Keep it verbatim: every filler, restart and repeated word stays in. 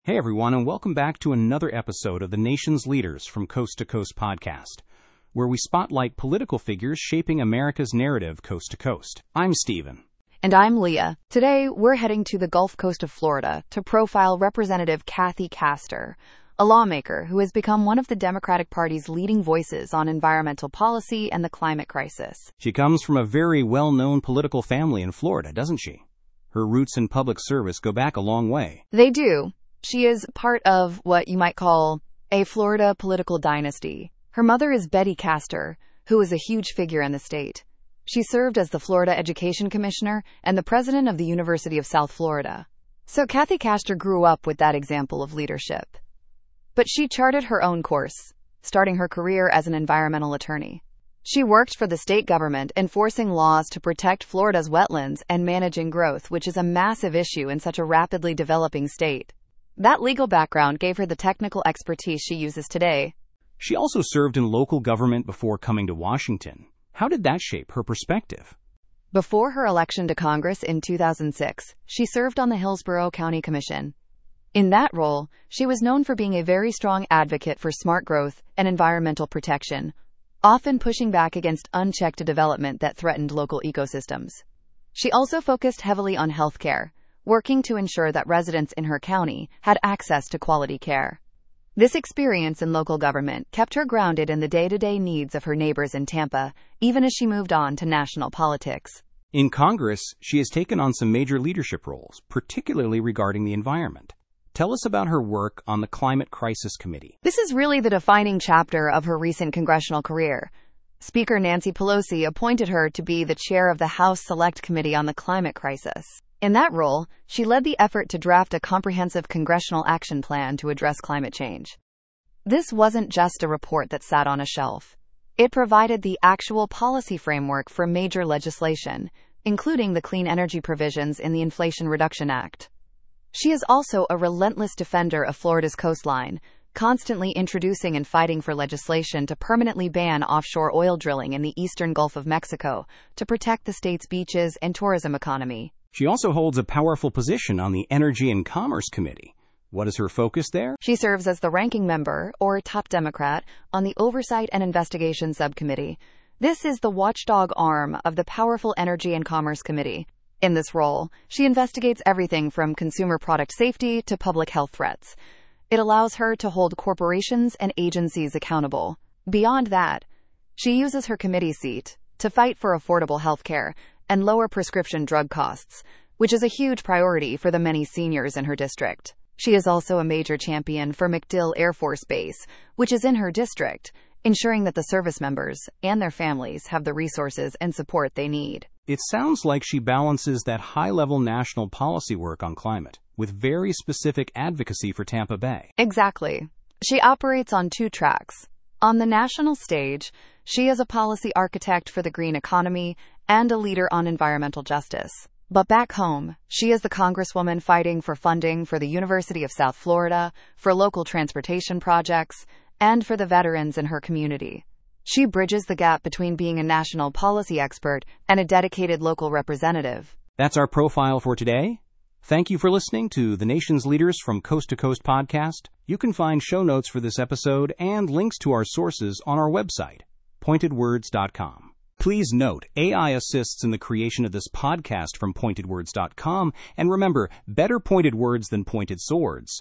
Hey everyone, and welcome back to another episode of the Nation's Leaders from Coast to Coast podcast, where we spotlight political figures shaping America's narrative coast to coast. I'm Steven. And I'm Leah. Today, we're heading to the Gulf Coast of Florida to profile Representative Kathy Castor, a lawmaker who has become one of the Democratic Party's leading voices on environmental policy and the climate crisis. She comes from a very well-known political family in Florida, doesn't she? Her roots in public service go back a long way. They do. She is part of what you might call a Florida political dynasty. Her mother is Betty Castor, who is a huge figure in the state. She served as the Florida Education Commissioner and the president of the University of South Florida. So Kathy Castor grew up with that example of leadership. But she charted her own course, starting her career as an environmental attorney. She worked for the state government, enforcing laws to protect Florida's wetlands and managing growth, which is a massive issue in such a rapidly developing state. That legal background gave her the technical expertise she uses today. She also served in local government before coming to Washington. How did that shape her perspective? Before her election to Congress in two thousand six, she served on the Hillsborough County Commission. In that role, she was known for being a very strong advocate for smart growth and environmental protection, often pushing back against unchecked development that threatened local ecosystems. She also focused heavily on health care, working to ensure that residents in her county had access to quality care. This experience in local government kept her grounded in the day-to-day needs of her neighbors in Tampa, even as she moved on to national politics. In Congress, she has taken on some major leadership roles, particularly regarding the environment. Tell us about her work on the Climate Crisis Committee. This is really the defining chapter of her recent congressional career. Speaker Nancy Pelosi appointed her to be the chair of the House Select Committee on the Climate Crisis. In that role, she led the effort to draft a comprehensive congressional action plan to address climate change. This wasn't just a report that sat on a shelf. It provided the actual policy framework for major legislation, including the clean energy provisions in the Inflation Reduction Act. She is also a relentless defender of Florida's coastline, constantly introducing and fighting for legislation to permanently ban offshore oil drilling in the eastern Gulf of Mexico to protect the state's beaches and tourism economy. She also holds a powerful position on the Energy and Commerce Committee. What is her focus there? She serves as the ranking member, or top Democrat, on the Oversight and Investigation Subcommittee. This is the watchdog arm of the powerful Energy and Commerce Committee. In this role, she investigates everything from consumer product safety to public health threats. It allows her to hold corporations and agencies accountable. Beyond that, she uses her committee seat to fight for affordable health care and lower prescription drug costs, which is a huge priority for the many seniors in her district. She is also a major champion for MacDill Air Force Base, which is in her district, ensuring that the service members and their families have the resources and support they need. It sounds like she balances that high-level national policy work on climate with very specific advocacy for Tampa Bay. Exactly. She operates on two tracks. On the national stage, she is a policy architect for the green economy and a leader on environmental justice. But back home, she is the congresswoman fighting for funding for the University of South Florida, for local transportation projects, and for the veterans in her community. She bridges the gap between being a national policy expert and a dedicated local representative. That's our profile for today. Thank you for listening to the Nation's Leaders from Coast to Coast podcast. You can find show notes for this episode and links to our sources on our website, pointed words dot com. Please note, A I assists in the creation of this podcast from pointed words dot com, and remember, better pointed words than pointed swords.